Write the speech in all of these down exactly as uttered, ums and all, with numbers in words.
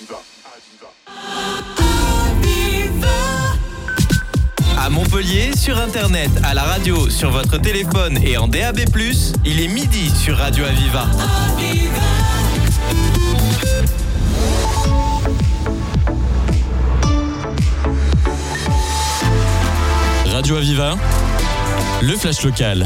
À Montpellier, sur Internet, à la radio, sur votre téléphone et en D A B plus, il est midi sur Radio Aviva. Radio Aviva, le flash local.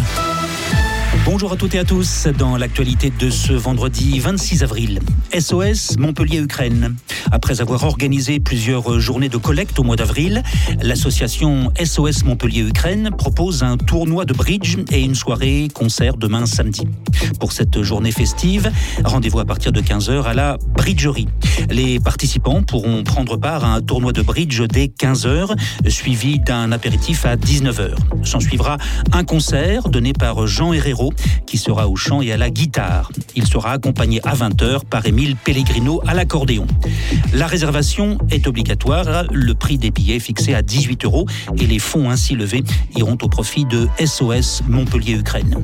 Bonjour à toutes et à tous. Dans l'actualité de ce vendredi vingt-six avril, S O S Montpellier-Ukraine. Après avoir organisé plusieurs journées de collecte au mois d'avril, l'association S O S Montpellier-Ukraine propose un tournoi de bridge et une soirée concert demain samedi. Pour cette journée festive, rendez-vous à partir de quinze heures à la bridgerie. Les participants pourront prendre part à un tournoi de bridge dès quinze heures, suivi d'un apéritif à dix-neuf heures. S'en suivra un concert donné par Jean Herrero, qui sera au chant et à la guitare. Il sera accompagné à vingt heures par Émile Pellegrino à l'accordéon. La réservation est obligatoire, le prix des billets est fixé à dix-huit euros et les fonds ainsi levés iront au profit de S O S Montpellier-Ukraine.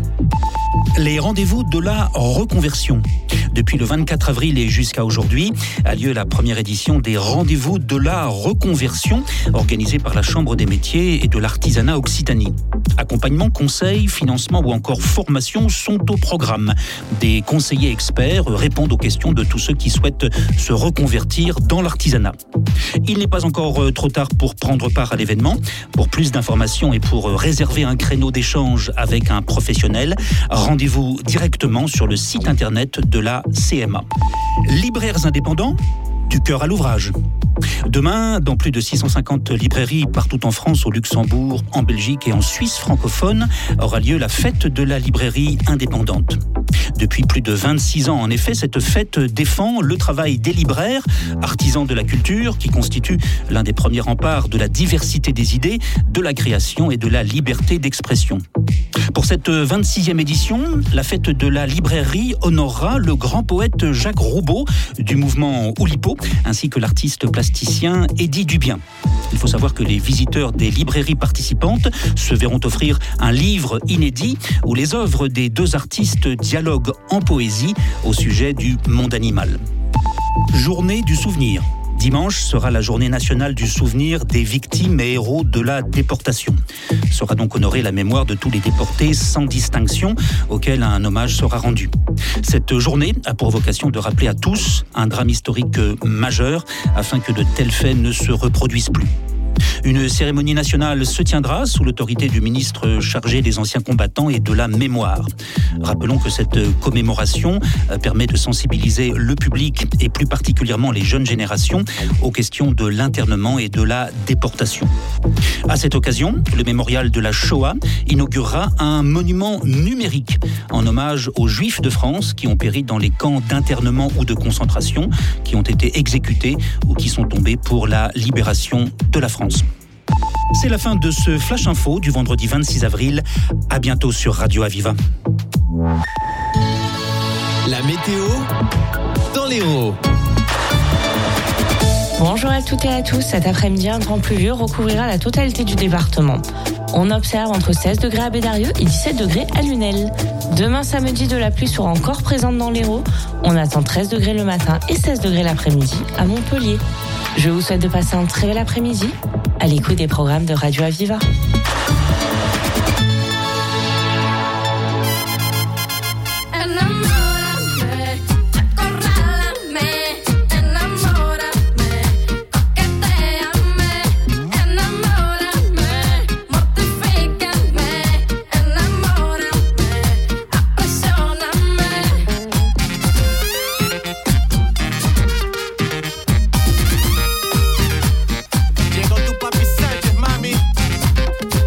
Les rendez-vous de la reconversion. Depuis le vingt-quatre avril et jusqu'à aujourd'hui, a lieu la première édition des rendez-vous de la reconversion organisée par la Chambre des métiers et de l'artisanat Occitanie. Accompagnement, conseil, financement ou encore formation sont au programme. Des conseillers experts répondent aux questions de tous ceux qui souhaitent se reconvertir dans l'artisanat. Il n'est pas encore trop tard pour prendre part à l'événement. Pour plus d'informations et pour réserver un créneau d'échange avec un professionnel, rendez-vous directement sur le site internet de la C M A. Libraires indépendants, du cœur à l'ouvrage. Demain, dans plus de six cent cinquante librairies partout en France, au Luxembourg, en Belgique et en Suisse francophone, aura lieu la fête de la librairie indépendante. Depuis plus de vingt-six ans, en effet, cette fête défend le travail des libraires, artisans de la culture, qui constituent l'un des premiers remparts de la diversité des idées, de la création et de la liberté d'expression. Pour cette vingt-sixième édition, la fête de la librairie honorera le grand poète Jacques Roubaud du mouvement Oulipo, ainsi que l'artiste plasticien Eddie Dubien. Il faut savoir que les visiteurs des librairies participantes se verront offrir un livre inédit où les œuvres des deux artistes dialoguent en poésie au sujet du monde animal. Journée du souvenir. Dimanche sera la journée nationale du souvenir des victimes et héros de la déportation. Sera donc honorée la mémoire de tous les déportés sans distinction, auxquels un hommage sera rendu. Cette journée a pour vocation de rappeler à tous un drame historique majeur afin que de tels faits ne se reproduisent plus. Une cérémonie nationale se tiendra sous l'autorité du ministre chargé des anciens combattants et de la mémoire. Rappelons que cette commémoration permet de sensibiliser le public et plus particulièrement les jeunes générations aux questions de l'internement et de la déportation. À cette occasion, le mémorial de la Shoah inaugurera un monument numérique en hommage aux Juifs de France qui ont péri dans les camps d'internement ou de concentration, qui ont été exécutés ou qui sont tombés pour la libération de la France. C'est la fin de ce Flash Info du vendredi vingt-six avril. À bientôt sur Radio Aviva. La météo dans l'Hérault. Bonjour à toutes et à tous. Cet après-midi, un temps pluvieux recouvrira la totalité du département. On observe entre seize degrés à Bédarieux et dix-sept degrés à Lunel. Demain samedi, de la pluie sera encore présente dans l'Hérault. On attend treize degrés le matin et seize degrés l'après-midi à Montpellier. Je vous souhaite de passer un très bel après-midi à l'écoute des programmes de Radio Aviva. Llegó tu papi Sánchez, mami.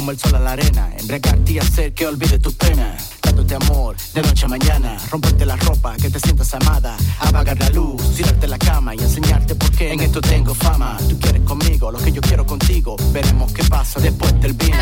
como el sol a la arena, embriagarte y hacer que olvides tu pena. Dándote amor de noche a mañana, romperte la ropa, que te sientas amada, apagar la luz, tirarte la cama y enseñarte por qué en esto tengo fama. Tú quieres conmigo, lo que yo quiero contigo, veremos qué pasa después del vino.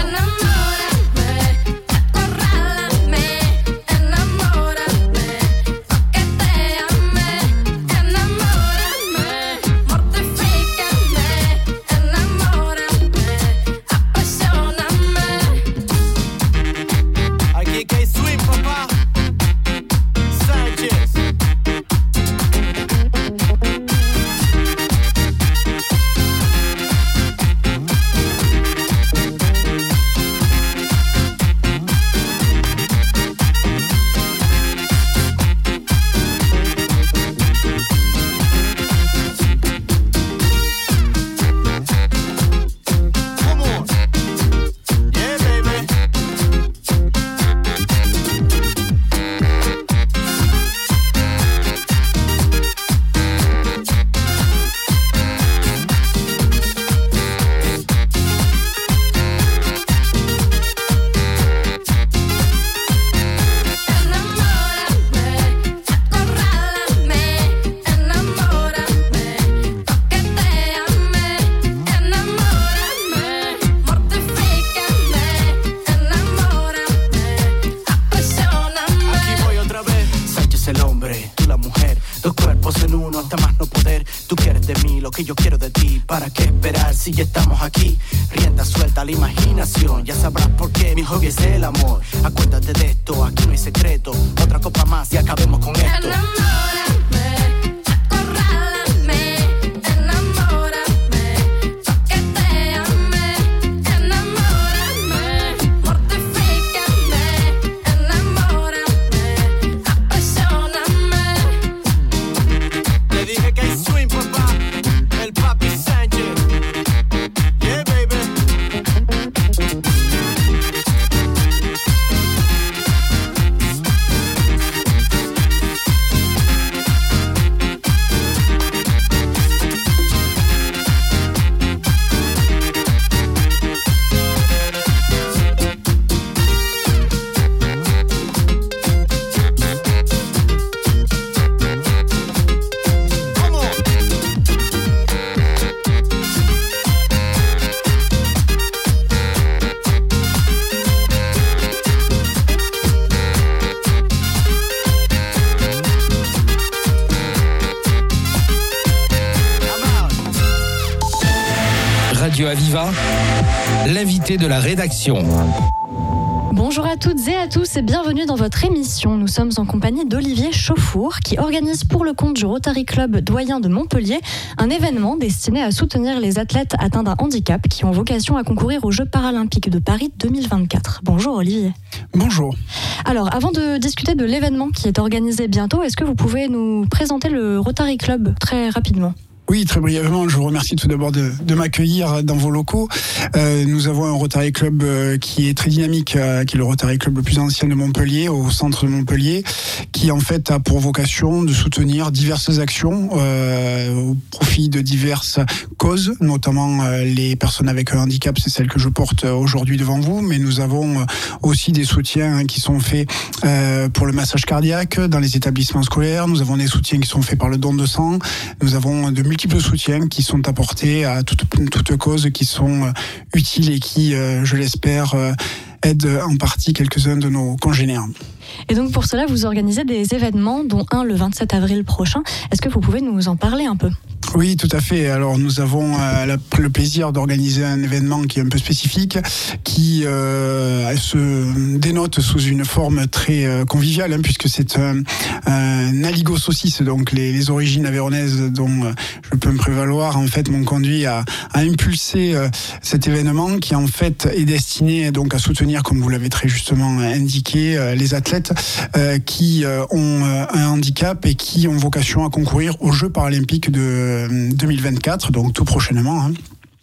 Si ya estamos aquí, rienda suelta a la imaginación. Ya sabrás por qué mi hobby es el amor. Acuérdate de esto, aquí no hay secreto. Otra copa más y acabemos con esto. Radio Aviva, l'invité de la rédaction. Bonjour à toutes et à tous et bienvenue dans votre émission. Nous sommes en compagnie d'Olivier Chauffour qui organise pour le compte du Rotary Club Doyen de Montpellier un événement destiné à soutenir les athlètes atteints d'un handicap qui ont vocation à concourir aux Jeux paralympiques de Paris deux mille vingt-quatre. Bonjour Olivier. Bonjour. Alors avant de discuter de l'événement qui est organisé bientôt, est-ce que vous pouvez nous présenter le Rotary Club très rapidement ? Oui, très brièvement, je vous remercie tout d'abord de, de m'accueillir dans vos locaux. Euh, nous avons un Rotary Club euh, qui est très dynamique, euh, qui est le Rotary Club le plus ancien de Montpellier, au centre de Montpellier, qui en fait a pour vocation de soutenir diverses actions euh, au profit de diverses causes, notamment euh, les personnes avec un handicap, c'est celle que je porte aujourd'hui devant vous, mais nous avons aussi des soutiens hein, qui sont faits euh, pour le massage cardiaque dans les établissements scolaires, nous avons des soutiens qui sont faits par le don de sang, nous avons de multiples soutiens qui sont apportés à toutes toute causes qui sont euh, utiles et qui, euh, je l'espère, euh, aident en partie quelques-uns de nos congénères. Et donc pour cela, vous organisez des événements, dont un le vingt-sept avril prochain. Est-ce que vous pouvez nous en parler un peu ? Oui, tout à fait. Alors nous avons euh, la, le plaisir d'organiser un événement qui est un peu spécifique, qui euh, se dénote sous une forme très euh, conviviale, hein, puisque c'est un, un aligot saucisse, donc les, les origines aveyronaises dont euh, je peux me prévaloir, en fait, m'ont conduit à, à impulser euh, cet événement qui en fait est destiné donc à soutenir, comme vous l'avez très justement indiqué, euh, les athlètes euh, qui euh, ont euh, un handicap et qui ont vocation à concourir aux Jeux paralympiques de deux mille vingt-quatre, donc tout prochainement. Hein.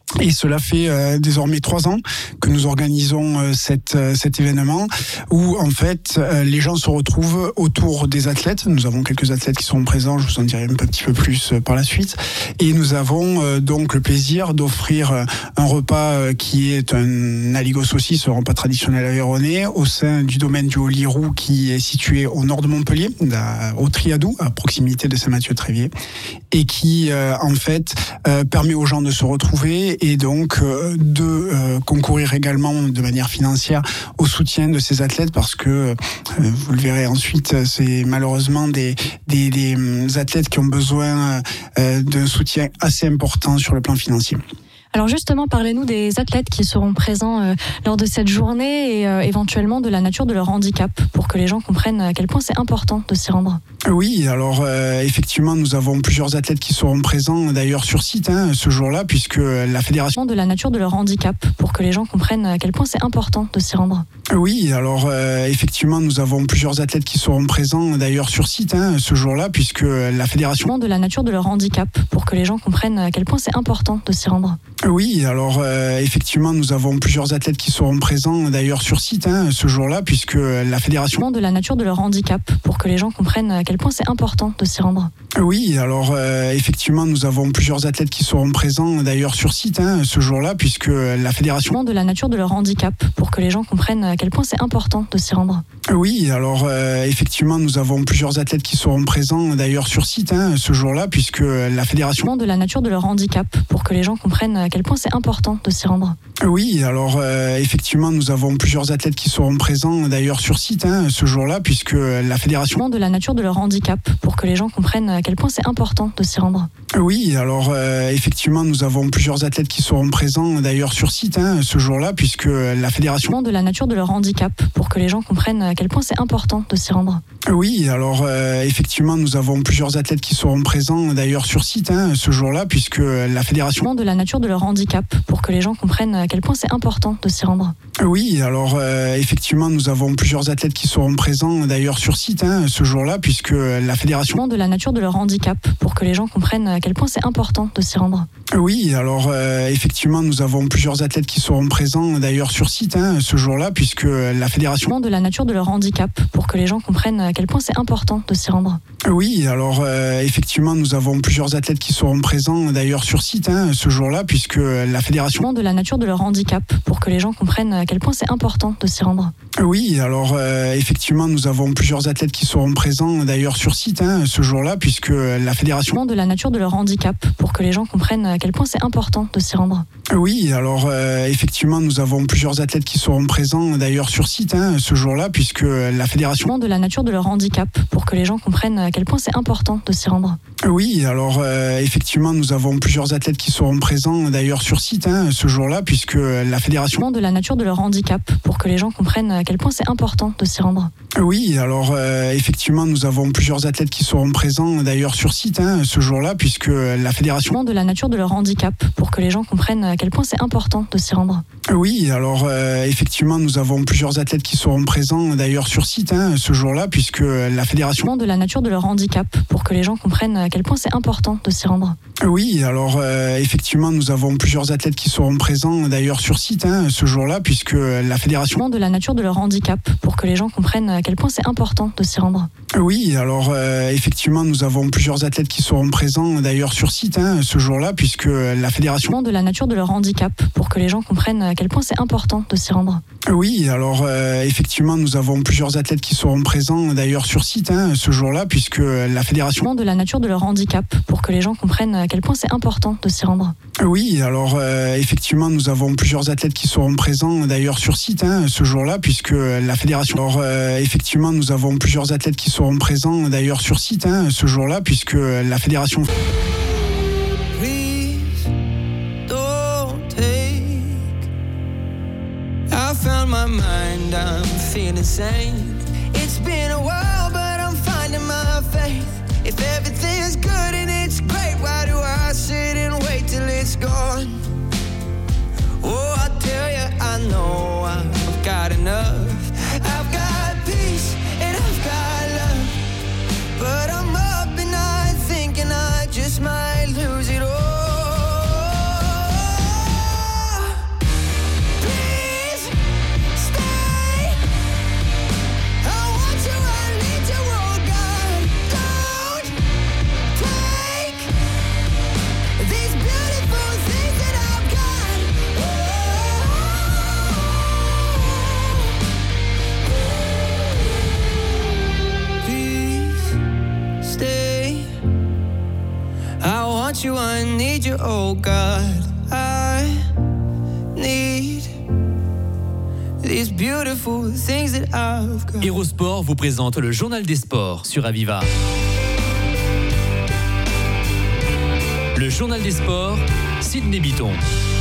Et cela fait euh, désormais trois ans que nous organisons euh, cette, euh, cet événement où en fait euh, les gens se retrouvent autour des athlètes. Nous avons quelques athlètes qui sont présents, je vous en dirai un petit peu plus euh, par la suite. Et nous avons euh, donc le plaisir d'offrir euh, un repas euh, qui est un aligot saucisse, un repas traditionnel aveyronnais au sein du domaine du Haut-Lirou qui est situé au nord de Montpellier, à, au Triadou, à proximité de Saint-Mathieu-Tréviers, et qui euh, en fait euh, permet aux gens de se retrouver et donc euh, de euh, concourir également de manière financière au soutien de ces athlètes parce que, euh, vous le verrez ensuite, c'est malheureusement des, des, des athlètes qui ont besoin euh, d'un soutien assez important sur le plan financier. Alors justement, parlez-nous des athlètes qui seront présents euh, lors de cette journée et euh, éventuellement de la nature de leur handicap pour que les gens comprennent à quel point c'est important de s'y rendre. Oui, alors euh, effectivement, nous avons plusieurs athlètes qui seront présents d'ailleurs sur site hein, ce jour-là puisque la fédération... De la nature de leur handicap pour que les gens comprennent à quel point c'est important de s'y rendre. Oui, alors euh, effectivement, nous avons plusieurs athlètes qui seront présents d'ailleurs sur site hein, ce jour-là puisque la fédération... De la nature de leur handicap pour que les gens comprennent à quel point c'est important de s'y rendre. Oui, alors euh, effectivement, nous avons plusieurs athlètes qui seront présents d'ailleurs sur site hein, ce jour-là puisque la fédération... De la nature de leur handicap pour que les gens comprennent à quel point c'est important de s'y rendre. Oui, alors euh, effectivement, nous avons plusieurs athlètes qui seront présents d'ailleurs sur site hein, ce jour-là puisque la fédération... De la nature de leur handicap pour que les gens comprennent à quel point c'est important de s'y rendre. Oui, alors euh, effectivement, nous avons plusieurs athlètes qui seront présents d'ailleurs sur site hein, ce jour-là puisque la fédération... De la nature de leur handicap pour que les gens comprennent à quel point c'est important de s'y rendre. Oui, alors euh, effectivement, nous avons plusieurs athlètes qui seront présents d'ailleurs sur site hein, ce jour-là puisque la fédération... De la nature de leur handicap pour que les gens comprennent à quel point c'est important de s'y rendre. Oui, alors euh, effectivement, nous avons plusieurs athlètes qui seront présents d'ailleurs sur site hein, ce jour-là puisque la fédération... De la nature de leur handicap pour que les gens comprennent à quel point c'est important de s'y rendre. Oui, alors euh, effectivement, nous avons plusieurs athlètes qui seront présents d'ailleurs sur site hein, ce jour-là puisque la fédération... De la nature de leur handicap pour que les gens comprennent à quel point c'est important de s'y rendre. Oui, alors euh, effectivement, nous avons plusieurs athlètes qui seront présents d'ailleurs sur site hein, ce jour-là puisque la fédération... De la nature de leur handicap pour que les gens comprennent à quel point c'est important de s'y rendre. Oui, alors euh, effectivement, nous avons plusieurs athlètes qui seront présents d'ailleurs sur site hein, ce jour-là puisque la fédération... De la nature de leur handicap pour que les gens comprennent à quel point c'est important de s'y rendre. Oui, alors euh, effectivement, nous avons plusieurs athlètes qui seront présents d'ailleurs sur site hein, ce jour-là puisque la fédération... De la nature de leur handicap pour que les gens comprennent à quel point c'est important de s'y rendre. Oui, alors euh, effectivement, nous avons plusieurs athlètes qui seront présents d'ailleurs sur site hein, ce jour-là puisque la fédération... De la nature de leur handicap pour que les gens comprennent à quel point c'est important de s'y rendre. Oui, alors euh, effectivement, nous avons plusieurs athlètes qui seront présents d'ailleurs sur site hein, ce jour-là puisque la fédération... De la nature de leur handicap pour que les gens comprennent à quel point c'est important de s'y rendre. Oui, alors euh, effectivement, nous avons plusieurs athlètes qui seront présents d'ailleurs sur site hein, ce jour-là puisque la fédération... De la nature de leur handicap pour que les gens comprennent à quel point c'est important de s'y rendre. Oui, alors euh, effectivement, nous avons plusieurs athlètes qui seront présents d'ailleurs sur site hein, ce jour-là puisque la fédération... De la nature de leur handicap pour que les gens comprennent à quel point c'est important de s'y rendre. Oui, alors euh, effectivement, nous avons plusieurs athlètes qui seront présents d'ailleurs sur site hein, ce jour-là puisque la fédération... De la nature de leur handicap pour que les gens comprennent à quel point c'est important de s'y rendre. Oui, alors euh, effectivement, nous avons plusieurs athlètes qui seront présents d'ailleurs sur site hein, ce jour-là puisque la fédération... De la nature de leur handicap pour que les gens comprennent à quel point c'est important de s'y rendre. Oui, alors euh, effectivement, nous avons plusieurs athlètes qui seront présents d'ailleurs sur site hein, ce jour-là puisque la fédération... De la nature de leur handicap pour que les gens comprennent à quel point c'est important de s'y rendre. Oui, alors euh, effectivement, nous avons plusieurs athlètes qui seront présents d'ailleurs sur site hein, ce jour-là puisque la fédération... De la nature de leur handicap pour que les gens comprennent à quel point c'est important de s'y rendre. Oui, alors euh, effectivement, nous avons plusieurs athlètes qui seront présents d'ailleurs sur site hein, ce jour-là puisque la fédération... Alors euh, effectivement, nous avons plusieurs athlètes qui seront présents d'ailleurs sur site hein, ce jour-là puisque la fédération... Found my mind, I'm feeling sane. It's been a while, but I'm finding my faith. If everything's good and it's great, why do I sit and wait till it's gone? Oh, I tell you, I know I've got enough. I've got peace and I've got love, but I'm up at night thinking I just might lose it all. oh God, I need these beautiful things that I've got. Hérosport vous présente le journal des sports sur Aviva. Le journal des sports, Sydney Bitton.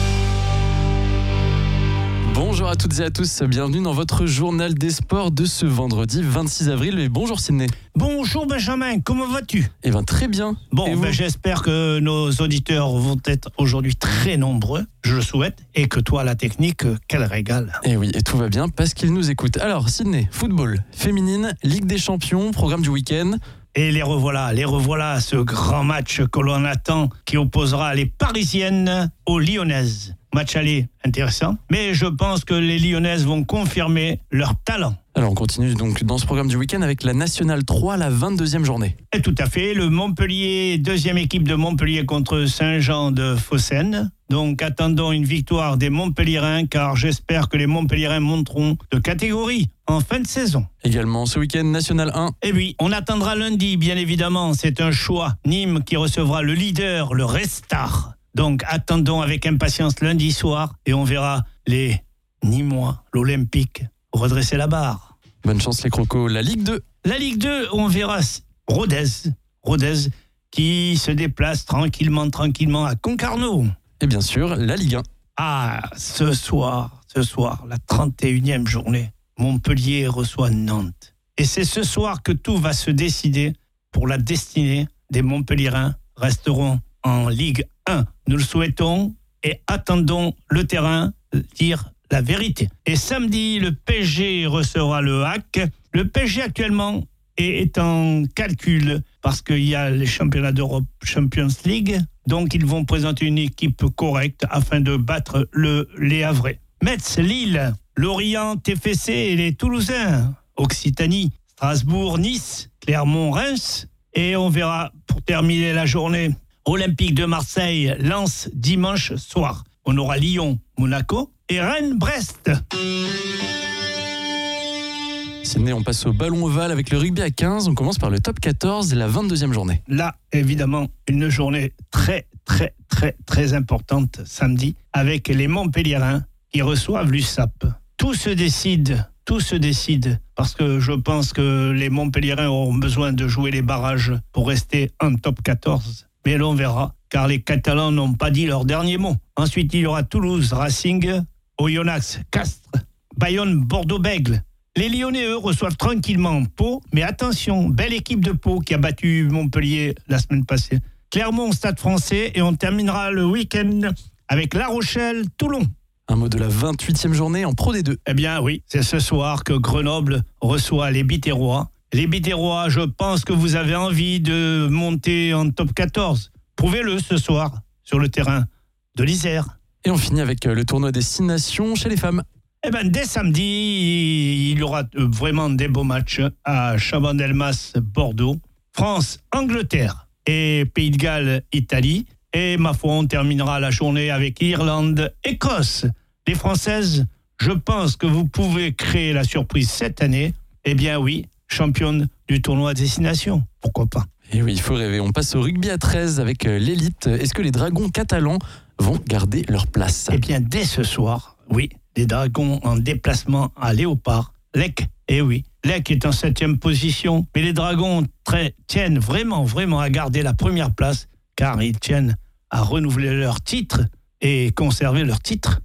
Bonjour à toutes et à tous, bienvenue dans votre journal des sports de ce vendredi vingt-six avril. Et bonjour Sydney. Bonjour Benjamin, comment vas-tu ? Eh bien très bien. Bon, ben, j'espère que nos auditeurs vont être aujourd'hui très nombreux, je le souhaite, et que toi, la technique, quel régal. Et oui, et tout va bien parce qu'ils nous écoutent. Alors Sydney, football, féminine, Ligue des Champions, programme du week-end. Et les revoilà, les revoilà, ce grand match que l'on attend qui opposera les Parisiennes aux Lyonnaises. Match aller intéressant, mais je pense que les Lyonnaises vont confirmer leur talent. Alors on continue donc dans ce programme du week-end avec la Nationale trois, la vingt-deuxième journée. Et tout à fait, le Montpellier, deuxième équipe de Montpellier contre Saint-Jean de Phocéenne. Donc attendons une victoire des Montpelliérains car j'espère que les Montpelliérains monteront de catégorie en fin de saison. Également ce week-end, National un. Et oui, on attendra lundi, bien évidemment, c'est un choix. Nîmes qui recevra le leader, le Restar. Donc attendons avec impatience lundi soir et on verra les Nîmois, l'Olympique, redresser la barre. Bonne chance les Crocos. La Ligue deux. La Ligue deux, on verra Rodez, Rodez qui se déplace tranquillement, tranquillement à Concarneau. Et bien sûr, la Ligue un. Ah, ce soir, ce soir, la trente et unième journée, Montpellier reçoit Nantes. Et c'est ce soir que tout va se décider pour la destinée des Montpelliérains. Resteront en Ligue un. Nous le souhaitons et attendons le terrain dire la vérité. Et samedi, le P S G recevra le H A C. Le P S G actuellement est en calcul parce qu'il y a les championnats d'Europe Champions League. Donc ils vont présenter une équipe correcte afin de battre le, les Havrais. Metz, Lille, Lorient, T F C et les Toulousains. Occitanie, Strasbourg, Nice, Clermont, Reims. Et on verra pour terminer la journée Olympique de Marseille, Lens, dimanche soir. On aura Lyon, Monaco et Rennes, Brest. Sydney, on passe au ballon ovale avec le rugby à quinze. On commence par le top quatorze et la vingt-deuxième journée. Là, évidemment, une journée très, très, très, très importante samedi avec les Montpelliérains qui reçoivent l'U S A P. Tout se décide, tout se décide parce que je pense que les Montpelliérains auront besoin de jouer les barrages pour rester en top quatorze. Mais l'on verra, car les Catalans n'ont pas dit leur dernier mot. Ensuite, il y aura Toulouse, Racing, Oyonnax, Castres, Bayonne, Bordeaux-Bègles. Les Lyonnais, eux, reçoivent tranquillement Pau, mais attention, belle équipe de Pau qui a battu Montpellier la semaine passée. Clermont, Stade Français, et on terminera le week-end avec La Rochelle, Toulon. Un mot de la vingt-huitième journée en Pro D deux. Eh bien oui, c'est ce soir que Grenoble reçoit les Biterrois. Les Biterrois, je pense que vous avez envie de monter en top quatorze. Prouvez-le ce soir sur le terrain de l'Isère. Et on finit avec le tournoi Destination chez les femmes. Eh bien, dès samedi, il y aura vraiment des beaux matchs à Chabandelmas, Bordeaux, France, Angleterre et Pays de Galles, Italie. Et ma foi, on terminera la journée avec Irlande, Écosse. Les Françaises, je pense que vous pouvez créer la surprise cette année. Eh bien oui, championne du tournoi Destination. Pourquoi pas ? Et oui, il faut rêver. On passe au rugby à treize avec l'élite. Est-ce que les Dragons catalans vont garder leur place ? Eh bien, dès ce soir, oui, les Dragons en déplacement à Léopard. Lec, eh oui, Lec est en septième position. Mais les Dragons très, tiennent vraiment, vraiment à garder la première place car ils tiennent à renouveler leur titre et conserver leur titre.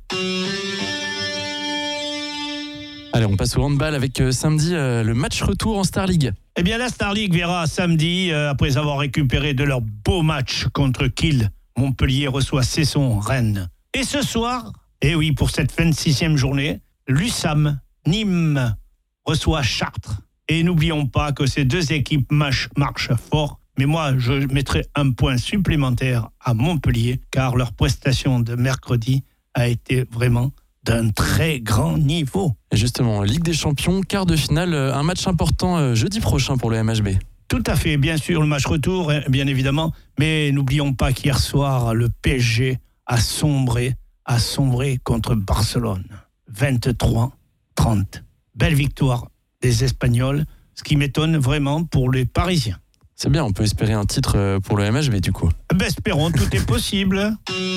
Allez, on passe au handball avec euh, samedi euh, le match retour en Star League. Eh bien, la Star League verra samedi, euh, après avoir récupéré de leur beau match contre Kiel, Montpellier reçoit Cesson, Rennes. Et ce soir, eh oui, pour cette vingt-sixième journée, l'U S A M, Nîmes, reçoit Chartres. Et n'oublions pas que ces deux équipes marchent, marchent fort. Mais moi, je mettrai un point supplémentaire à Montpellier, car leur prestation de mercredi a été vraiment d'un très grand niveau. Et justement, Ligue des Champions, quart de finale, un match important jeudi prochain pour le M H B. Tout à fait, bien sûr, le match retour, bien évidemment, mais n'oublions pas qu'hier soir, le P S G a sombré, a sombré contre Barcelone. vingt-trois trente. Belle victoire des Espagnols, ce qui m'étonne vraiment pour les Parisiens. C'est bien, on peut espérer un titre pour le M H B du coup. Ben, espérons, tout est possible.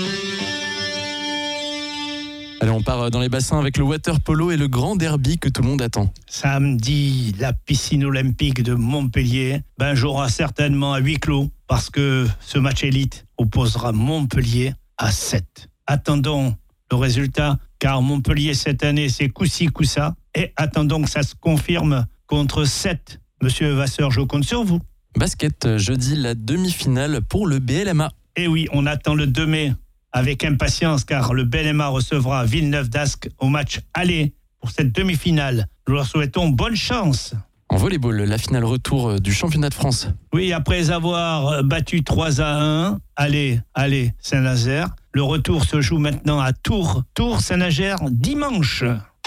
Allez, on part dans les bassins avec le water polo et le grand derby que tout le monde attend. Samedi, la piscine olympique de Montpellier ben, jouera certainement à huis clos parce que ce match élite opposera Montpellier à sept. Attendons le résultat car Montpellier cette année c'est coup-ci, coup-ça et attendons que ça se confirme contre sept. Monsieur Vasseur, je compte sur vous. Basket, jeudi, la demi-finale pour le B L M A. Et oui, on attend le deux mai avec impatience car le B L M A recevra Villeneuve d'Ascq au match aller pour cette demi-finale. Nous leur souhaitons bonne chance. En volleyball, la finale retour du championnat de France. Oui, après avoir battu trois à un, allez, allez, Saint-Nazaire, le retour se joue maintenant à Tours. Tours, Saint-Nazaire, dimanche.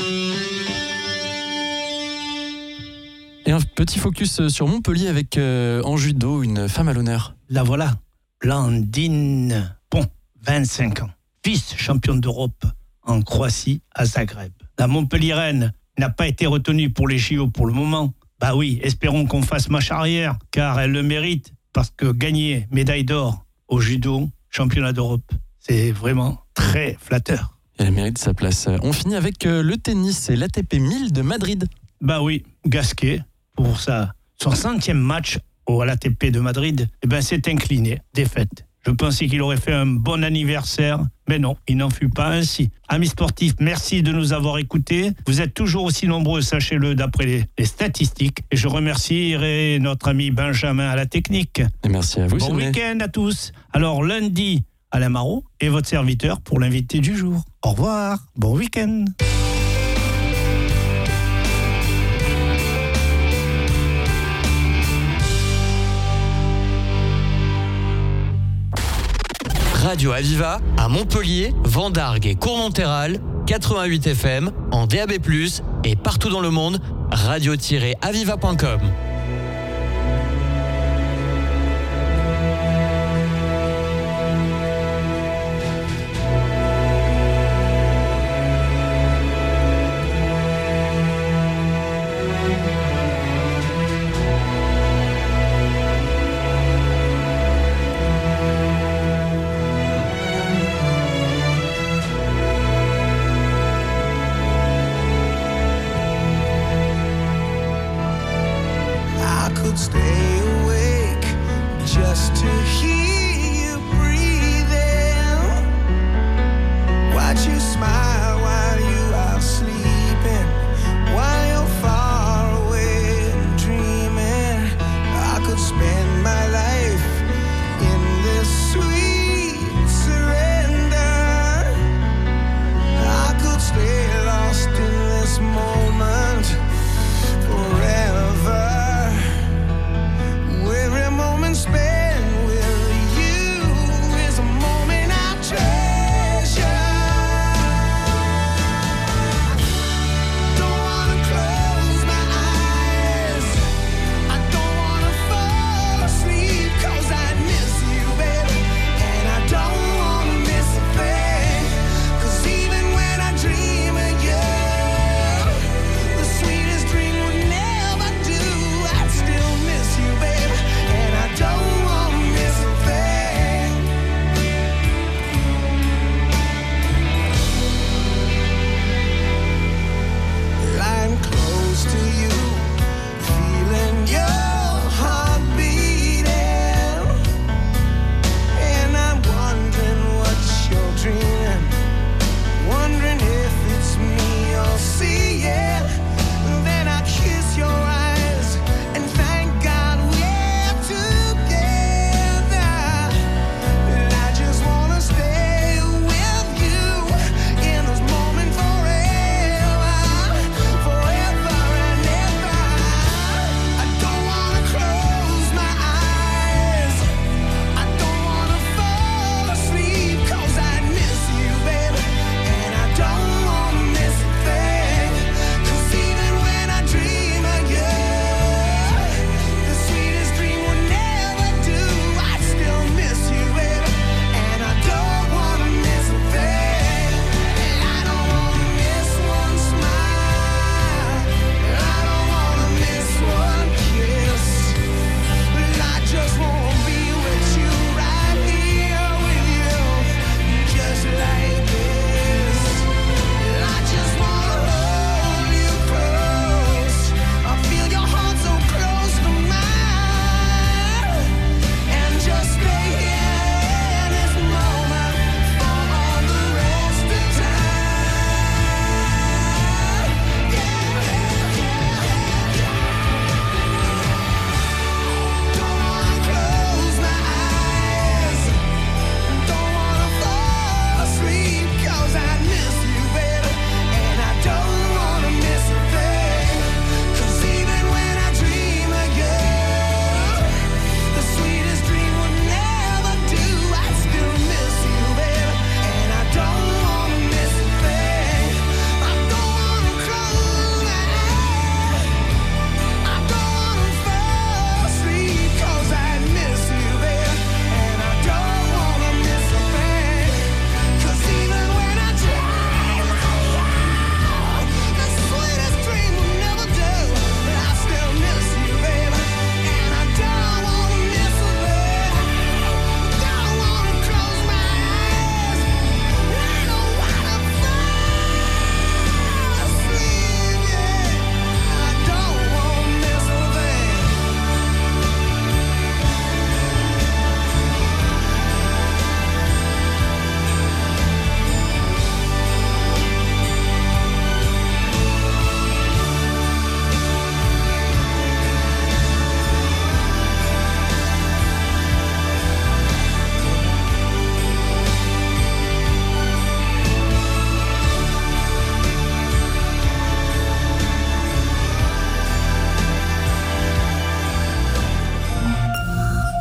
Et un petit focus sur Montpellier avec euh, en judo, une femme à l'honneur. La voilà, Blandine Pont, vingt-cinq ans, vice-championne d'Europe en Croatie à Zagreb. La Montpelliéraine n'a pas été retenue pour les J O pour le moment. Bah oui, espérons qu'on fasse marche arrière, car elle le mérite, parce que gagner médaille d'or au judo, championnat d'Europe, c'est vraiment très flatteur. Elle mérite sa place. On finit avec le tennis et l'A T P mille de Madrid. Bah oui, Gasquet, pour sa, son centième match au l'A T P de Madrid, eh ben s'est incliné, défaite. Je pensais qu'il aurait fait un bon anniversaire, mais non, il n'en fut pas ainsi. Amis sportifs, merci de nous avoir écoutés. Vous êtes toujours aussi nombreux, sachez-le, d'après les, les statistiques. Et je remercierai notre ami Benjamin à la technique. Et merci à vous. Bon week-end à tous. Alors lundi, Alain Marot et votre serviteur pour l'invité du jour. Au revoir, bon week-end. Radio Aviva à Montpellier, Vendargues et Courmontéral, quatre-vingt-huit F M, en D A B plus, et partout dans le monde, radio tiret aviva point com. Stay awake just to hear you breathing. Watch you smile while you are sleeping, while you're far away and dreaming. I could spend my life in this sweet surrender. I could stay lost in this moment forever. Spend with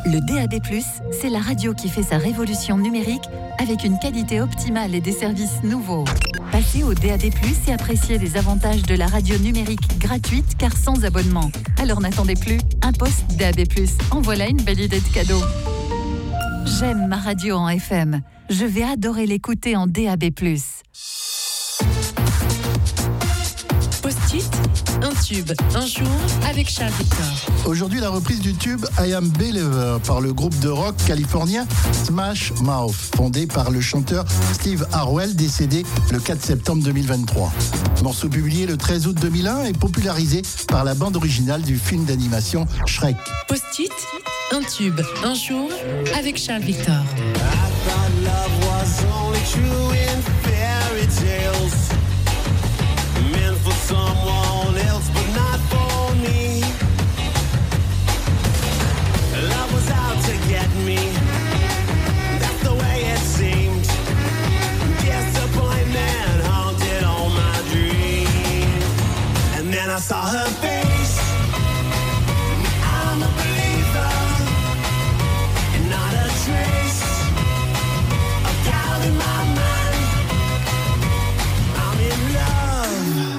Le D A B plus, c'est la radio qui fait sa révolution numérique avec une qualité optimale et des services nouveaux. Passez au D A B plus et appréciez les avantages de la radio numérique gratuite car sans abonnement. Alors n'attendez plus, un poste D A B plus. En voilà une belle idée de cadeau. J'aime ma radio en F M. Je vais adorer l'écouter en D A B plus. Post-it, un tube, un jour avec Charles Victor. Aujourd'hui, la reprise du tube I Am Believer par le groupe de rock californien Smash Mouth, fondé par le chanteur Steve Harwell, décédé le quatre septembre deux mille vingt-trois. Morceau publié le treize août deux mille un et popularisé par la bande originale du film d'animation Shrek. Post-it, un tube, un jour avec Charles Victor. For someone else, but not for me. Love was out to get me. That's the way it seemed. Disappointment haunted all my dreams. And then I saw her face. I'm a believer, and not a trace of doubt in my mind. I'm in love.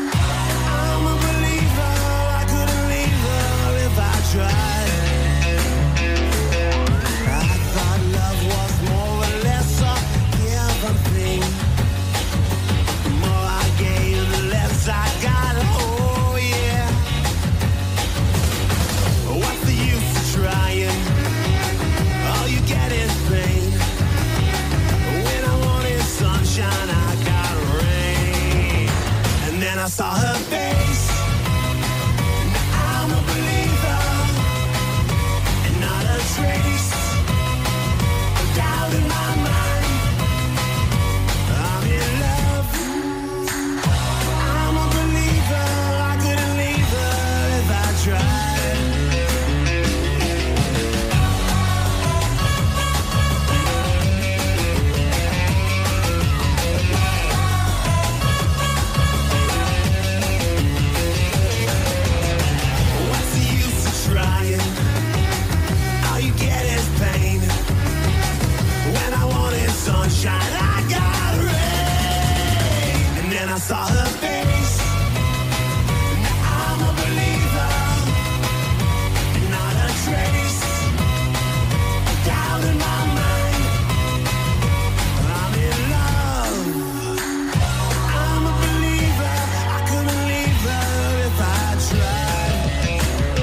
I saw her face. I'm a believer, and not a trace of doubt in my mind. I'm in love. I'm a believer. I couldn't leave her if I tried. Sunshine, I got rain. And then I saw her face. Now I'm a believer, and not a trace of doubt in my mind. I'm in love. I'm a believer. I couldn't leave her if I tried.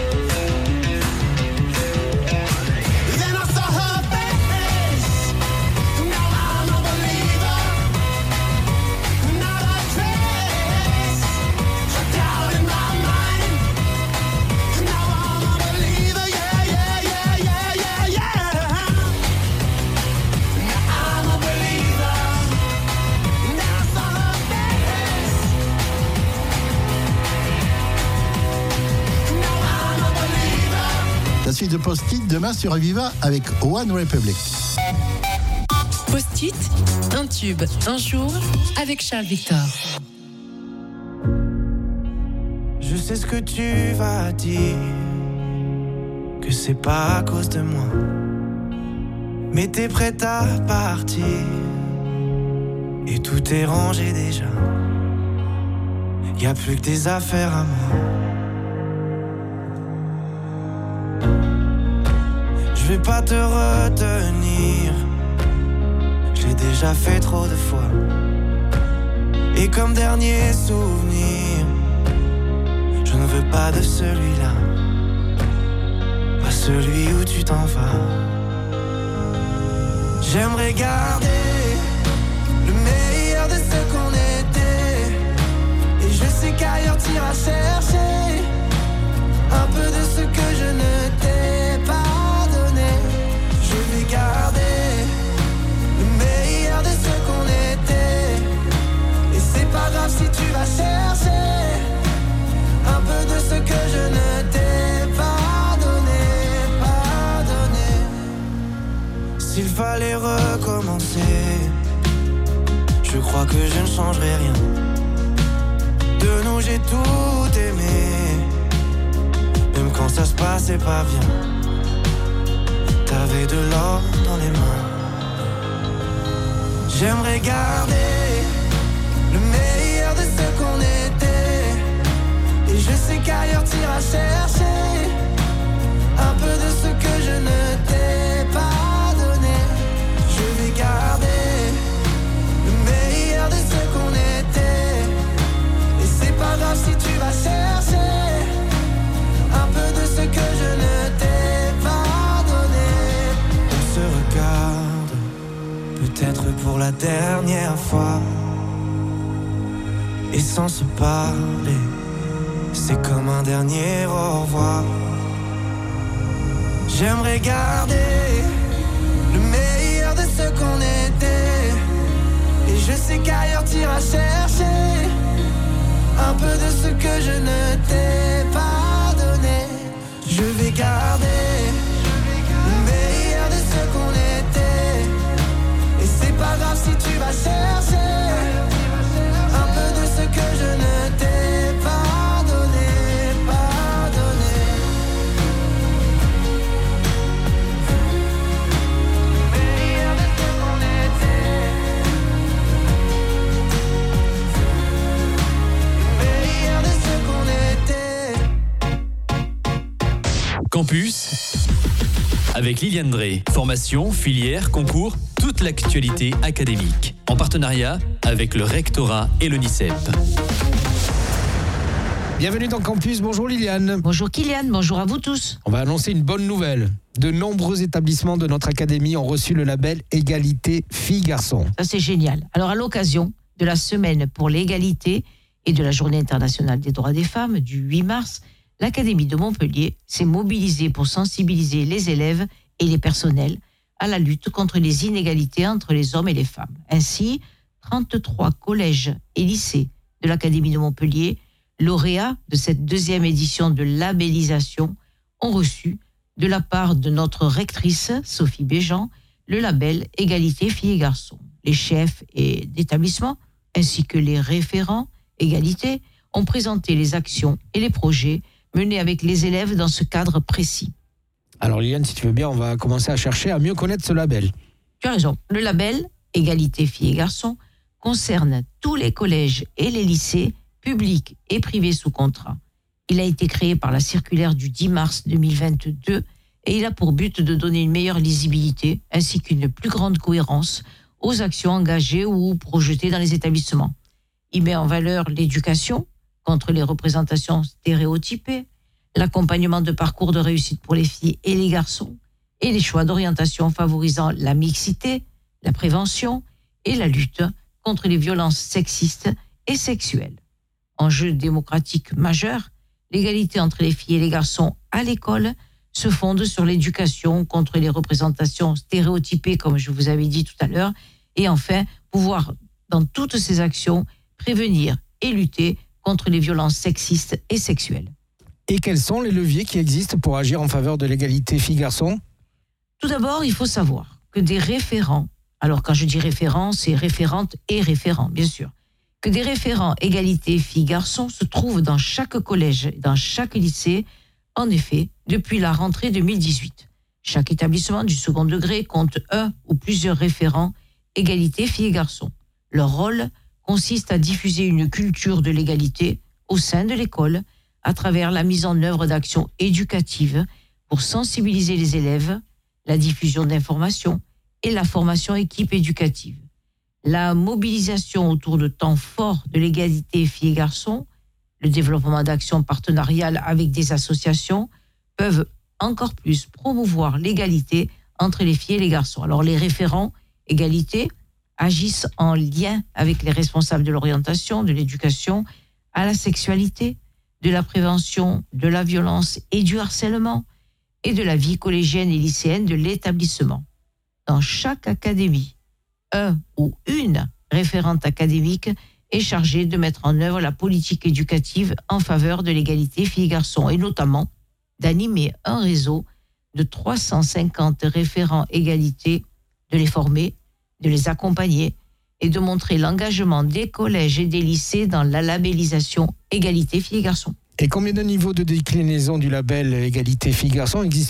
Then I saw her face. Now I'm a believer, not a trace of doubt in my mind. Now I'm a believer, yeah, yeah, yeah, yeah, yeah, yeah. Now I'm a believer. Now I saw her face. Now I'm a believer. La suite de Post-it demain sur Aviva avec One Republic. Post-it, un tube, un jour avec Charles Victor. Je sais ce que tu vas dire, que c'est pas à cause de moi, mais t'es prête à partir, et tout est rangé déjà. Y a plus que des affaires à moi. Je vais pas te retenir, j'ai déjà fait trop de fois. Et comme dernier souvenir, je ne veux pas de celui-là, pas celui où tu t'en vas. J'aimerais garder le meilleur de ce qu'on était, et je sais qu'ailleurs t'iras chercher un peu de ce que je ne t'ai pas donné. Je vais garder le meilleur de ce qu'on était, et c'est pas grave si tu vas chercher un peu de ce que je ne t'ai pas donné, pas donné. S'il fallait recommencer, je crois que je ne changerai rien. De nous j'ai tout aimé, même quand ça se passait pas bien. j'avais de l'or dans les mains. J'aimerais garder le meilleur de ce qu'on était. Et je sais qu'ailleurs t'iras chercher un peu de ce que je ne t'ai pas donné. Je vais garder le meilleur de ce qu'on était. Et c'est pas grave si tu vas chercher un peu de ce que je ne t'ai pas donné. On se regarde, peut-être pour la dernière fois. Et sans se parler, c'est comme un dernier au revoir. J'aimerais garder le meilleur de ce qu'on était. Et je sais qu'ailleurs t'iras chercher un peu de ce que je ne t'ai pas donné. Je vais garder le meilleur de ce qu'on était. Et c'est pas grave si tu vas chercher un peu de ce que je ne t'ai pas donné, pas donné. Le meilleur de ce qu'on était. Le meilleur de ce qu'on était. Campus avec Liliane Drey. Formation, filière, concours, toute l'actualité académique. En partenariat avec le rectorat et l'O N I C E P. Bienvenue dans Campus, bonjour Liliane. Bonjour Kylian, bonjour à vous tous. On va annoncer une bonne nouvelle. De nombreux établissements de notre académie ont reçu le label Égalité Filles-Garçons. Ça c'est génial. Alors à l'occasion de la semaine pour l'égalité et de la Journée internationale des droits des femmes du huit mars, l'Académie de Montpellier s'est mobilisée pour sensibiliser les élèves et les personnels à la lutte contre les inégalités entre les hommes et les femmes. Ainsi, trente-trois collèges et lycées de l'Académie de Montpellier, lauréats de cette deuxième édition de labellisation, ont reçu de la part de notre rectrice, Sophie Béjean, le label Égalité Filles et Garçons. Les chefs et d'établissement, ainsi que les référents Égalité, ont présenté les actions et les projets menés avec les élèves dans ce cadre précis. Alors Liliane, si tu veux bien, on va commencer à chercher à mieux connaître ce label. Tu as raison. Le label Égalité Filles et Garçons concerne tous les collèges et les lycées, publics et privés sous contrat. Il a été créé par la circulaire du dix mars deux mille vingt-deux et il a pour but de donner une meilleure lisibilité ainsi qu'une plus grande cohérence aux actions engagées ou projetées dans les établissements. Il met en valeur l'éducation contre les représentations stéréotypées, l'accompagnement de parcours de réussite pour les filles et les garçons, et les choix d'orientation favorisant la mixité, la prévention et la lutte contre les violences sexistes et sexuelles. Enjeu démocratique majeur, l'égalité entre les filles et les garçons à l'école se fonde sur l'éducation contre les représentations stéréotypées, comme je vous avais dit tout à l'heure, et enfin, pouvoir, dans toutes ces actions, prévenir et lutter contre les violences sexistes et sexuelles. Et quels sont les leviers qui existent pour agir en faveur de l'égalité filles-garçons ? Tout d'abord, il faut savoir que des référents, alors quand je dis référents, c'est référentes et référents, bien sûr, que des référents égalité filles-garçons se trouvent dans chaque collège et dans chaque lycée, en effet, depuis la rentrée deux mille dix-huit. Chaque établissement du second degré compte un ou plusieurs référents égalité filles et garçons. Leur rôle consiste à diffuser une culture de l'égalité au sein de l'école à travers la mise en œuvre d'actions éducatives pour sensibiliser les élèves, la diffusion d'informations et la formation équipe éducative. La mobilisation autour de temps forts de l'égalité filles et garçons, le développement d'actions partenariales avec des associations peuvent encore plus promouvoir l'égalité entre les filles et les garçons. Alors les référents égalité agissent en lien avec les responsables de l'orientation, de l'éducation à la sexualité, de la prévention, de la violence et du harcèlement, et de la vie collégienne et lycéenne de l'établissement. Dans chaque académie, un ou une référente académique est chargée de mettre en œuvre la politique éducative en faveur de l'égalité filles-garçons, et notamment d'animer un réseau de trois cent cinquante référents égalité, de les former, de les accompagner et de montrer l'engagement des collèges et des lycées dans la labellisation égalité filles et garçons. Et combien de niveaux de déclinaison du label Égalité Filles-Garçons existe-t-il ?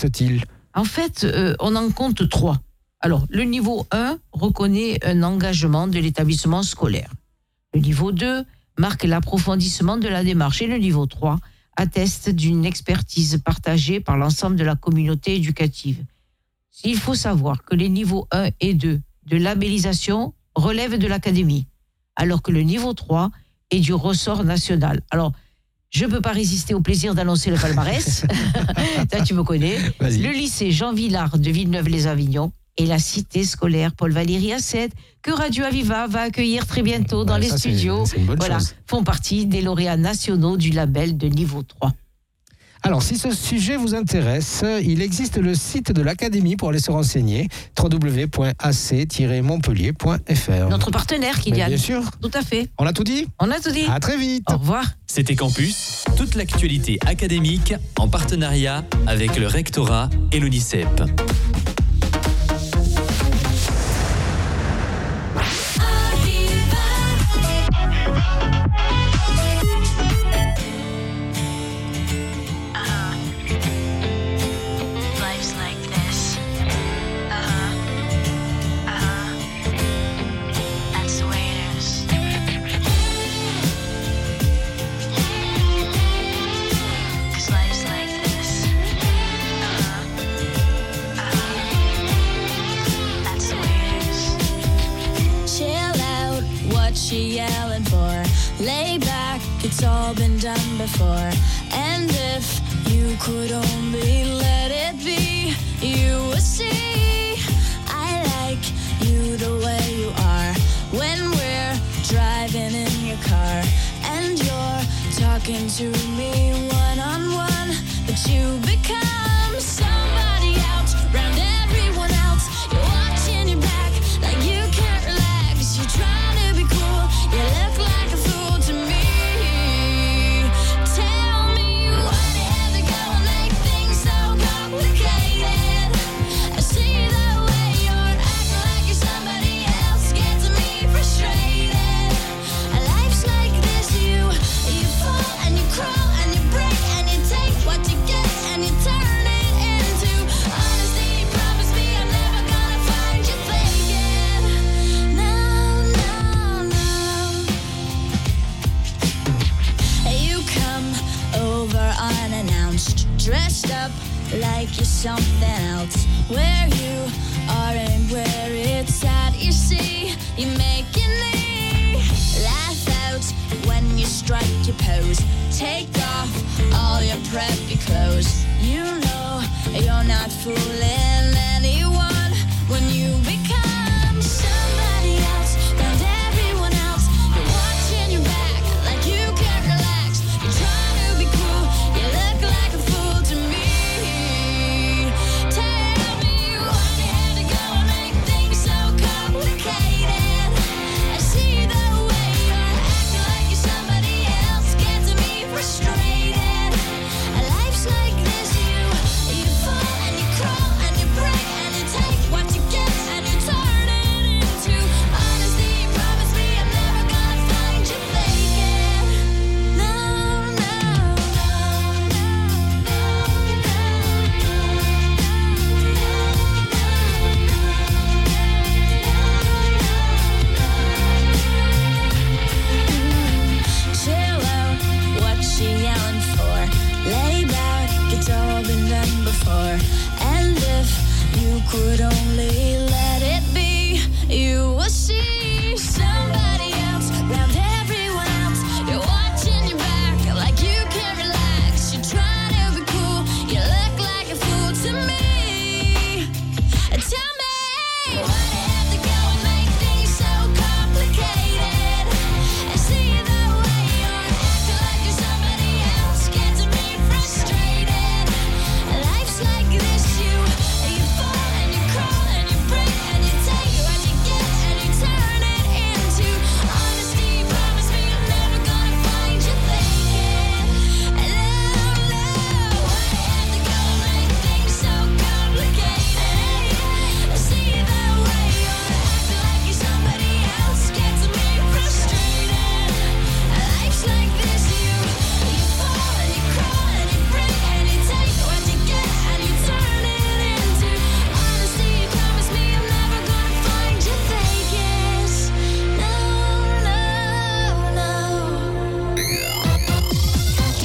En fait, euh, on en compte trois. Alors, le niveau un reconnaît un engagement de l'établissement scolaire. Le niveau deux marque l'approfondissement de la démarche. Et le niveau trois atteste d'une expertise partagée par l'ensemble de la communauté éducative. Il faut savoir que les niveaux un et deux de labellisation relèvent de l'académie, alors que le niveau trois est du ressort national. Alors, je ne peux pas résister au plaisir d'annoncer le palmarès. Ça, tu me connais. Vas-y. Le lycée Jean Villard de Villeneuve-les-Avignon et la cité scolaire Paul-Valéry à Sète, que Radio Aviva va accueillir très bientôt dans ouais, les ça, studios, c'est, c'est une bonne voilà, chose. Font partie des lauréats nationaux du label de niveau trois. Alors, si ce sujet vous intéresse, il existe le site de l'Académie pour aller se renseigner, w w w point a c tiret montpellier point f r. Notre partenaire, Kylian. Bien sûr. Tout à fait. On a tout dit ? On a tout dit. À très vite. Au revoir. C'était Campus, toute l'actualité académique en partenariat avec le rectorat et l'UNICEP. She yelling for lay back, it's all been done before. And if you could only let it be, you would see I like you the way you are. When we're driving in your car and you're talking to me one on one, but you become somebody else round everyone else. You're watching your back like you can't relax. You're trying to be cool, you look like a fool to me. Tell me what you have to go and make things so complicated. I see the way you're acting like you're somebody else, gets me frustrated. Life's like this, you you fall and you crawl and you break and you take what you get and you turn it into honesty. Promise me I'm never gonna find you faking. No, no, no. You come over unannounced, dressed up like you're something else. Where you are and where it's at, you see, you're making me laugh out when you strike your pose. Take off all your preppy clothes. You know you're not fooling anyone when you become somebody else round everyone else. You're watching your back like you can't relax. You're trying to be cool, you look like a fool to me. Tell me why you had to go and make things so complicated. I see the way you're acting like you're somebody else, gets me frustrated. Life's like this, you you fall and you crawl and you break and you take what you get and you turn it into honesty. Promise me I'm never gonna find you faking. No, no, chill out, what she yelling for? Lay back, it's all been done before. And if you could only let it be, you will see somebody else round everyone else. You're watching your back like you can't relax. You're trying to be cool, you look like a fool to me. Tell me why you have to go and make things so complicated. I see the way you're acting like you're somebody else, gets me frustrated. Life's like this, you you fall and you crawl and you break and you take what you get and you turn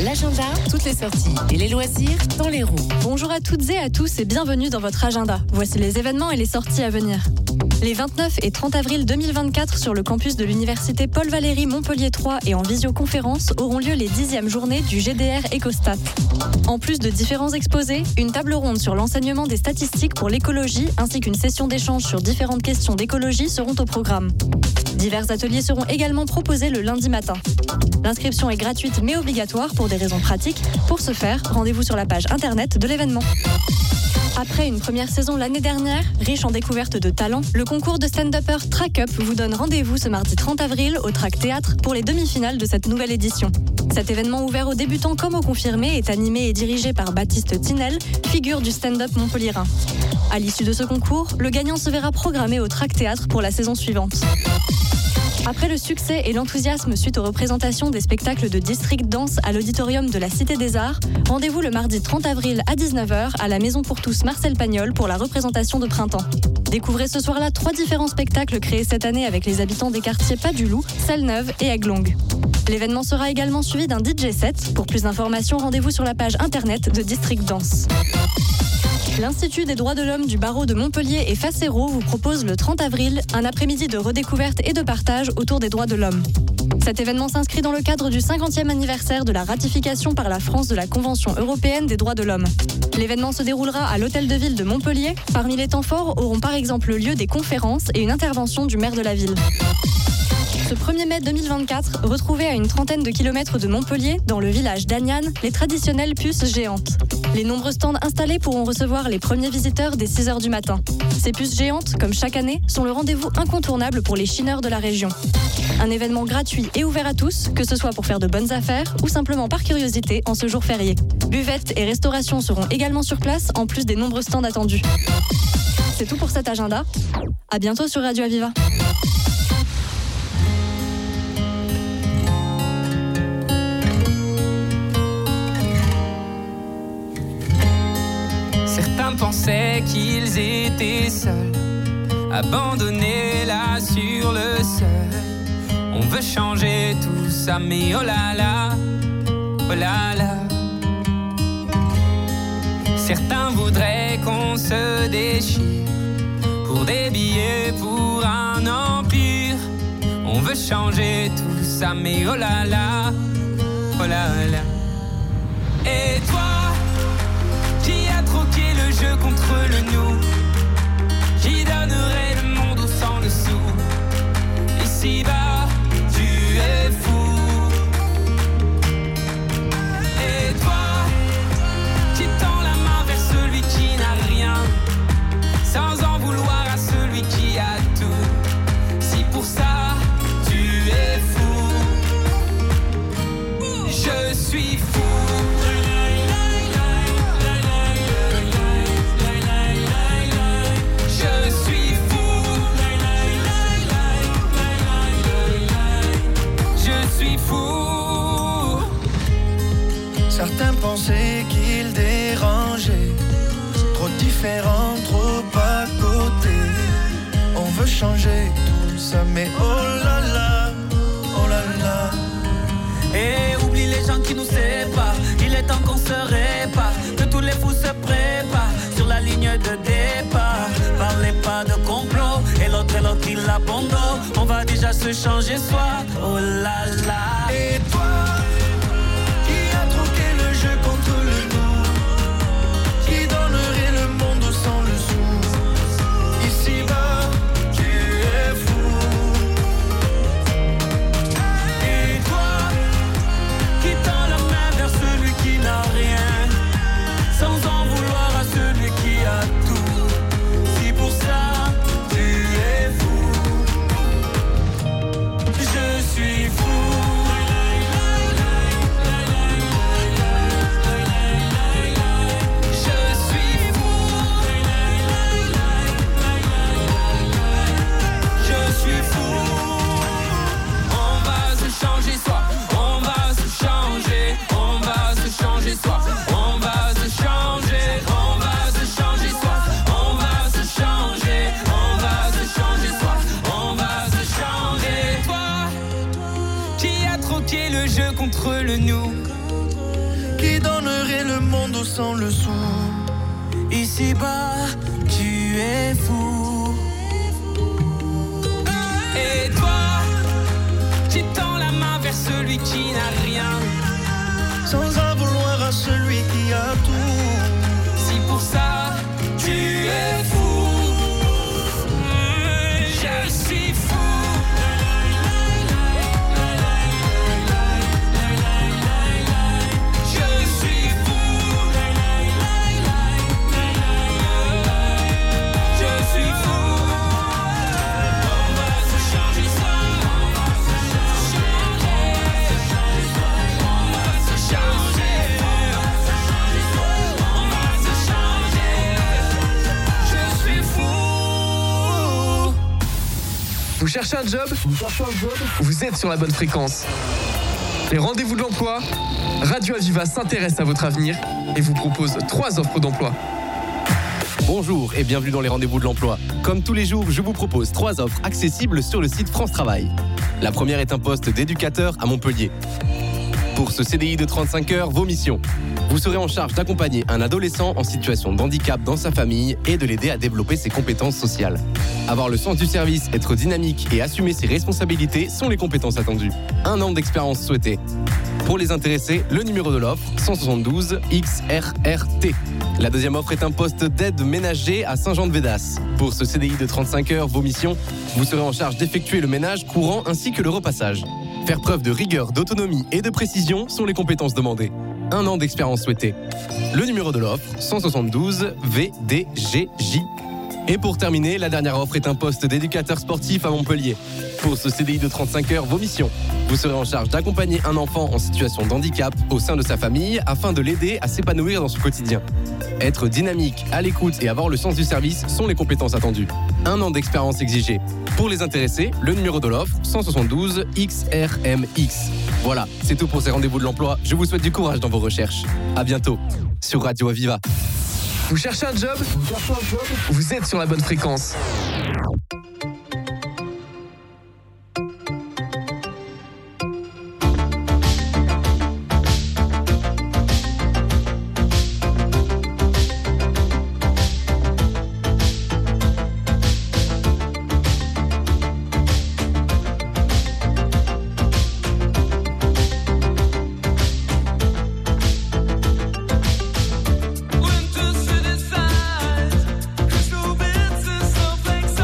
l'agenda, toutes les sorties et les loisirs dans l'Hérault. Bonjour à toutes et à tous et bienvenue dans votre agenda. Voici les événements et les sorties à venir. Les vingt-neuf et trente avril deux mille vingt-quatre sur le campus de l'université Paul Valéry Montpellier trois et en visioconférence auront lieu les dixièmes journées du G D R Ecostat. En plus de différents exposés, une table ronde sur l'enseignement des statistiques pour l'écologie ainsi qu'une session d'échange sur différentes questions d'écologie seront au programme. Divers ateliers seront également proposés le lundi matin. L'inscription est gratuite mais obligatoire pour des raisons pratiques. Pour ce faire, rendez-vous sur la page internet de l'événement. Après une première saison l'année dernière, riche en découvertes de talents, le concours de stand-upper Track Up vous donne rendez-vous ce mardi trente avril au Track Théâtre pour les demi-finales de cette nouvelle édition. Cet événement ouvert aux débutants comme aux confirmés est animé et dirigé par Baptiste Tinel, figure du stand-up montpelliérain. À l'issue de ce concours, le gagnant se verra programmé au Track Théâtre pour la saison suivante. Après le succès et l'enthousiasme suite aux représentations des spectacles de District Dance à l'auditorium de la Cité des Arts, rendez-vous le mardi trente avril à dix-neuf heures à la Maison pour tous Marcel Pagnol pour la représentation de printemps. Découvrez ce soir-là trois différents spectacles créés cette année avec les habitants des quartiers Pas-du-Loup, Salles-Neuve et Aiglongue. L'événement sera également suivi d'un D J set. Pour plus d'informations, rendez-vous sur la page internet de District Dance. L'Institut des droits de l'homme du barreau de Montpellier et Facero vous propose le trente avril un après-midi de redécouverte et de partage autour des droits de l'homme. Cet événement s'inscrit dans le cadre du cinquantième anniversaire de la ratification par la France de la Convention européenne des droits de l'homme. L'événement se déroulera à l'Hôtel de Ville de Montpellier. Parmi les temps forts auront par exemple lieu des conférences et une intervention du maire de la ville. Ce premier mai deux mille vingt-quatre, retrouvez à une trentaine de kilomètres de Montpellier, dans le village d'Agnan, les traditionnelles puces géantes. Les nombreux stands installés pourront recevoir les premiers visiteurs dès six heures du matin. Ces puces géantes, comme chaque année, sont le rendez-vous incontournable pour les chineurs de la région. Un événement gratuit et ouvert à tous, que ce soit pour faire de bonnes affaires ou simplement par curiosité en ce jour férié. Buvettes et restauration seront également sur place, en plus des nombreux stands attendus. C'est tout pour cet agenda. À bientôt sur Radio Aviva. Certains pensaient qu'ils étaient seuls, abandonnés là sur le seuil. On veut changer tout ça, mais oh là là, oh là là. Certains voudraient qu'on se déchire pour des billets, pour un empire. On veut changer tout ça, mais oh là là, oh là là. Et toi, qui a troqué le jeu contre le nous, qui donnerait le monde au sang dessous. Ici-bas, tu es fou. Et toi, qui tend la main vers celui qui n'a rien, sans en vouloir à celui qui a tout. Si pour ça, tu es fou, je suis fou. Certains pensaient qu'ils dérangeaient, trop différents, trop à côté. On veut changer tout ça, mais oh là là, oh là là. Et oublie les gens qui nous séparent, il est temps qu'on se répare, que tous les fous se préparent sur la ligne de départ. Parlez pas de complot, et l'autre et l'autre il abandonne. On va déjà se changer soi, oh là là. Et toi, jeu contre le nous, qui donnerait le monde sans le sou. Ici-bas, tu es fou. Et toi, qui tend la main vers celui qui n'a rien, sans en vouloir à celui qui a tout. Si pour ça, tu es fou, je suis fou. Contre le nous, qui donnerait le monde au sans le sou. Ici-bas, tu es fou. Et toi, tu tends la main vers celui qui n'a rien, sans en vouloir à celui qui a tout. Si pour ça, tu es fou. Je suis fou. Vous cherchez un job ? Vous êtes sur la bonne fréquence. Les rendez-vous de l'emploi, Radio Aviva s'intéresse à votre avenir et vous propose trois offres d'emploi. Bonjour et bienvenue dans les rendez-vous de l'emploi. Comme tous les jours, je vous propose trois offres accessibles sur le site France Travail. La première est un poste d'éducateur à Montpellier. Pour ce C D I de trente-cinq heures, vos missions. Vous serez en charge d'accompagner un adolescent en situation de handicap dans sa famille et de l'aider à développer ses compétences sociales. Avoir le sens du service, être dynamique et assumer ses responsabilités sont les compétences attendues. Un an d'expérience souhaitée. Pour les intéressés, le numéro de l'offre, cent soixante-douze X R R T. La deuxième offre est un poste d'aide ménager à Saint-Jean-de-Védas. Pour ce C D I de trente-cinq heures, vos missions, vous serez en charge d'effectuer le ménage courant ainsi que le repassage. Faire preuve de rigueur, d'autonomie et de précision sont les compétences demandées. Un an d'expérience souhaitée. Le numéro de l'offre, cent soixante-douze V D G J. Et pour terminer, la dernière offre est un poste d'éducateur sportif à Montpellier. Pour ce C D I de trente-cinq heures, vos missions. Vous serez en charge d'accompagner un enfant en situation de handicap au sein de sa famille afin de l'aider à s'épanouir dans son quotidien. Être dynamique, à l'écoute et avoir le sens du service sont les compétences attendues. Un an d'expérience exigée. Pour les intéressés, le numéro de l'offre, cent soixante-douze X R M X. Voilà, c'est tout pour ces rendez-vous de l'emploi. Je vous souhaite du courage dans vos recherches. À bientôt sur Radio Aviva. Vous cherchez un job ? Vous êtes sur la bonne fréquence. When to criticize, 'cause no bits is so flexible.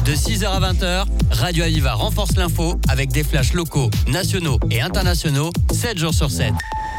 De six heures à vingt heures, Radio Aviva renforce l'info avec des flashs locaux, nationaux et internationaux, sept jours sur sept.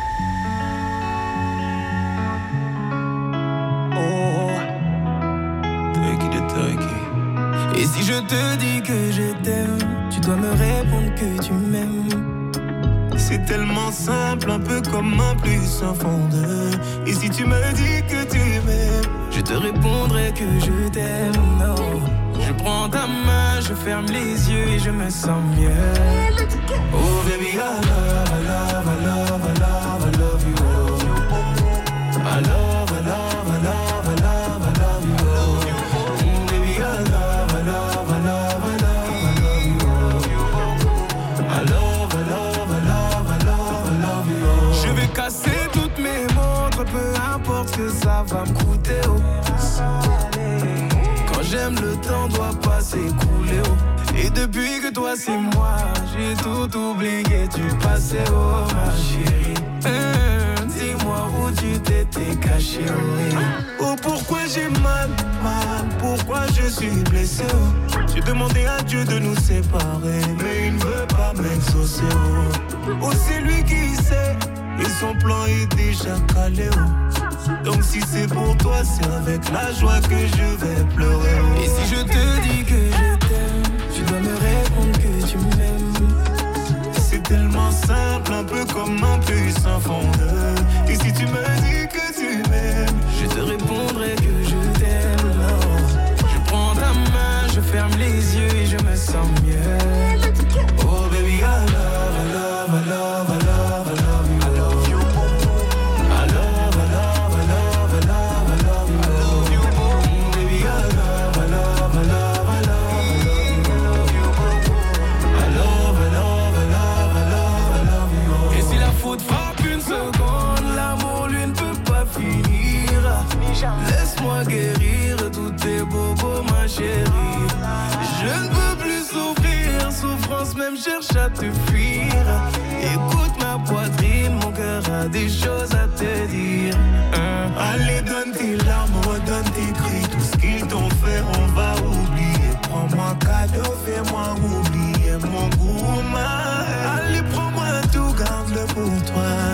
Et si je te dis que je t'aime, tu dois me répondre que tu m'aimes. C'est tellement simple, un peu comme un plus un fond de. Et si tu me dis que tu m'aimes, je te répondrai que je t'aime. Non. Je prends ta main, je ferme les yeux et je me sens mieux. Oh baby, I love, I love, I love, I love, I love you. I love, I love, I love, I love, I love you. Oh baby, I love, I love, I love, I love, I love you. I love, I love, I love, I love, I love you. Je vais casser toutes mes montres, peu importe ce que ça va me coûter. Oh. J'aime, le temps doit pas s'écouler, oh. Et depuis que toi c'est moi, j'ai tout oublié, tu passais, oh ma chérie. Hum, dis-moi où tu t'étais caché, oh, oh pourquoi j'ai mal, mal, pourquoi je suis blessé, oh. J'ai demandé à Dieu de nous séparer, mais il ne veut pas m'exaucer, oh. Oh c'est lui qui sait, et son plan est déjà calé, oh. Donc si c'est pour toi, c'est avec la joie que je vais pleurer. Et si je te dis que je t'aime, tu dois me répondre que tu m'aimes. C'est tellement simple, un peu comme un plus un fond de. Et si tu me dis que tu m'aimes, je te répondrai que je t'aime. Non. Je prends ta main, je ferme les yeux et je me sens mieux. Oh baby, I love, I love, I love, I love, I love you. Laisse-moi guérir tous tes bobos, ma chérie. Je ne peux plus souffrir, souffrance même cherche à te fuir. Écoute ma poitrine, mon cœur a des choses à te dire. Hein? Allez, donne tes larmes, redonne tes cris. Tout ce qu'ils t'ont fait, on va oublier. Prends-moi cadeau, fais-moi oublier mon gourmand. Allez, prends-moi tout, garde-le pour toi.